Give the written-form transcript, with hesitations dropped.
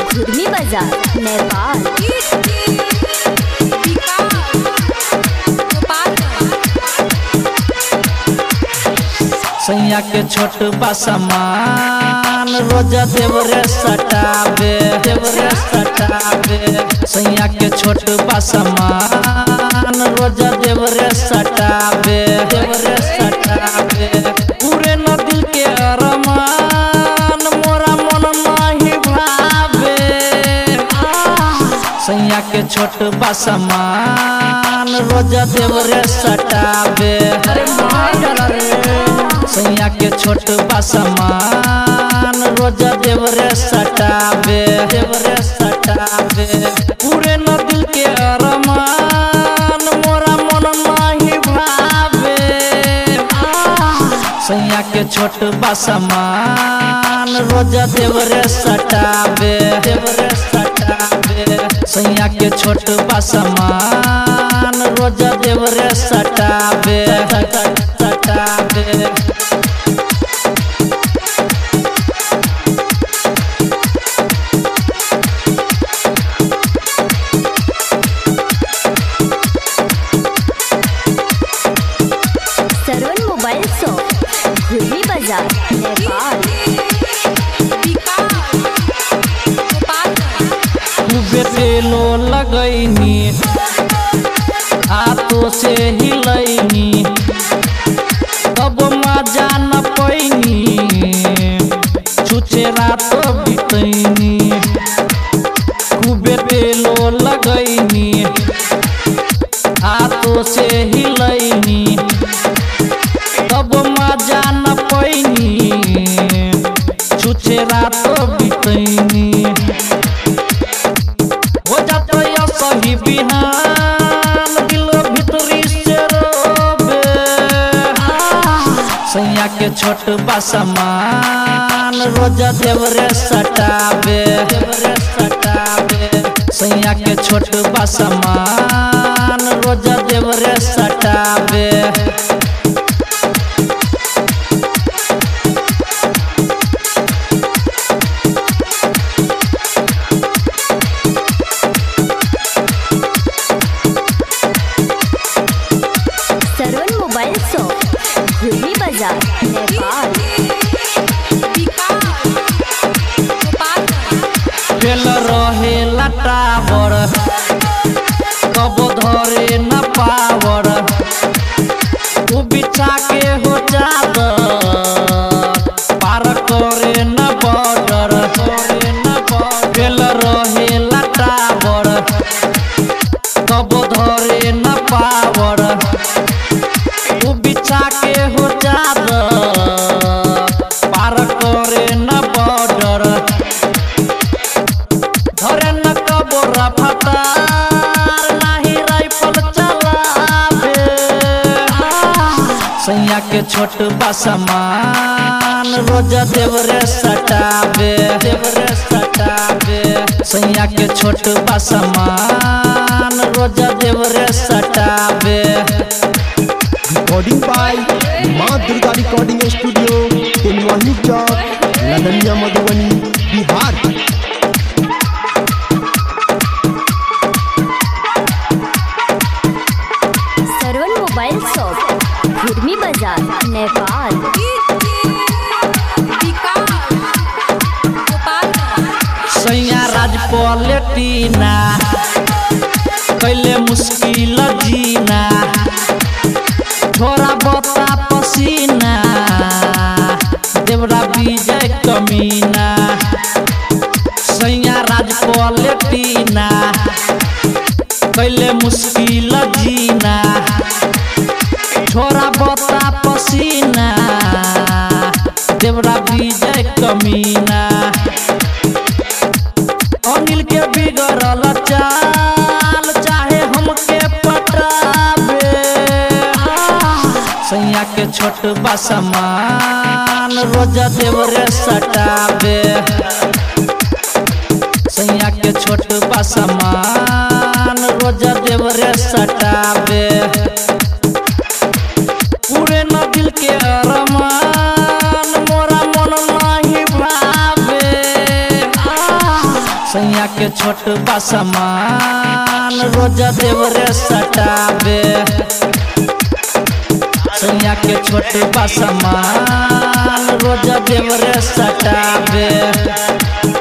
घुर्मी बाजार नेपाल। सैया के छोट बा सामान रोजा देवरे सटावे सैया के छोट बा सामान रोजा देवरे सटावे पूरे न दिल के अरमान मोरा मन नहीं भावे। सैया के छोट बा सामान रोजा देवरे सटावे सैया के छोट बा सामान रोजा देवरे सटावे पूरे न दिल के अरमान मोरा मन नहीं भावे। सैया के छोट बा सामान रोजा देवरे सटावे सैया के छोट बा सामान रोजा देवरे सटावे सरवन मोबाइल शॉप घुर्मी बाजार नेपाल। बेटेलो लगैनी हाथों से हिलैनी तब मजा न पैनी छुचे रात बितैनी खूबे तेलो लगैनी हाथों से हिलैनी तब मजा न पैनी छुचे रात बितैनी हो जाता या सही बिहान दिल भीतरी से रोबे। सैया के छोट बा सामान रोजा देवरे सटावे सैया के छोट बा सामान रोजा देवरे सटावे। सरवन मोबाइल शॉप घुर्मी बाजार नेपाल। फेल रहे लटावर कब धरे न पावर तू बिछा के हो चादर पार करे न बॉर्डर फेल रहे लटावर कब धरे न पावर तू बिछा के हो चादर पार करे न बॉर्डर धरे न कबोरा फटार नाही राइफल चलावे। सैया के छोट बा सामान रोजा देवरे सटावे सैया के छोट बा सामान रोजा देवरे सटावे। Recording by Maa Durga recording studio Telwani chowk Ladaniya Madhubani Bihar. Sarwan mobile shop घुर्मी बाजार नेपाल। सैया राज पलेटीना कैले मुश्किल जीना थोड़ा बता पसीना देवरा विजय कमीना। सैया राज पलेटीना कैले मुश्किल जीना थोड़ा बता पसीना देवरा विजय कमीना। अनिल के बिगड़ल चाल चाहे हमके पटावे। सैया के छोट बा सामान रोजा देवरे सटावे सैया के छोट बा सामान रोजा देवरे सटावे पूरे न दिल के अरमान मोरा मन नहीं भावे। के छोट बा सामान रोजा देवरे सटावे सैया के छोट बा सामान रोजा देवरे सटावे